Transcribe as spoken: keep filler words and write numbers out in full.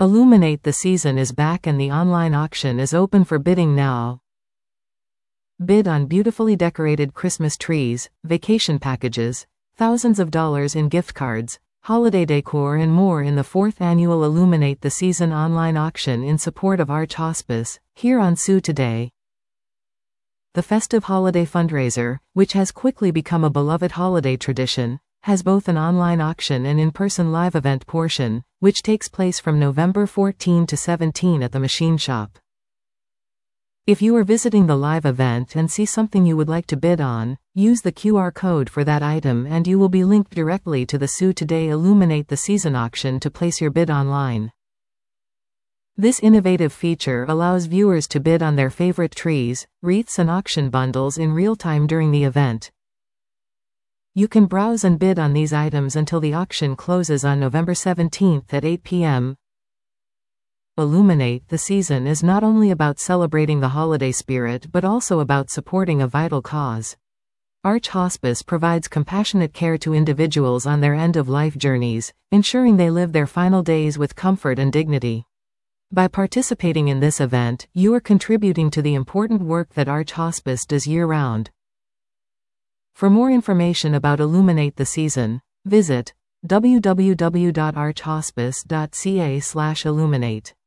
Illuminate the Season is back and the online auction is open for bidding now. Bid on beautifully decorated Christmas trees, vacation packages, thousands of dollars in gift cards, holiday decor and more in the fourth annual Illuminate the Season online auction in support of Arch Hospice, here on S U Today. The festive holiday fundraiser, which has quickly become a beloved holiday tradition, has both an online auction and in-person live event portion, which takes place from November fourteenth to seventeenth at the Machine Shop. If you are visiting the live event and see something you would like to bid on, use the Q R code for that item and you will be linked directly to the S U Today Illuminate the Season auction to place your bid online. This innovative feature allows viewers to bid on their favorite trees, wreaths and auction bundles in real time during the event. You can browse and bid on these items until the auction closes on November seventeenth at eight p m Illuminate the Season is not only about celebrating the holiday spirit but also about supporting a vital cause. Arch Hospice provides compassionate care to individuals on their end-of-life journeys, ensuring they live their final days with comfort and dignity. By participating in this event, you are contributing to the important work that Arch Hospice does year-round. For more information about Illuminate the Season, visit w w w dot arch hospice dot c a slash illuminate.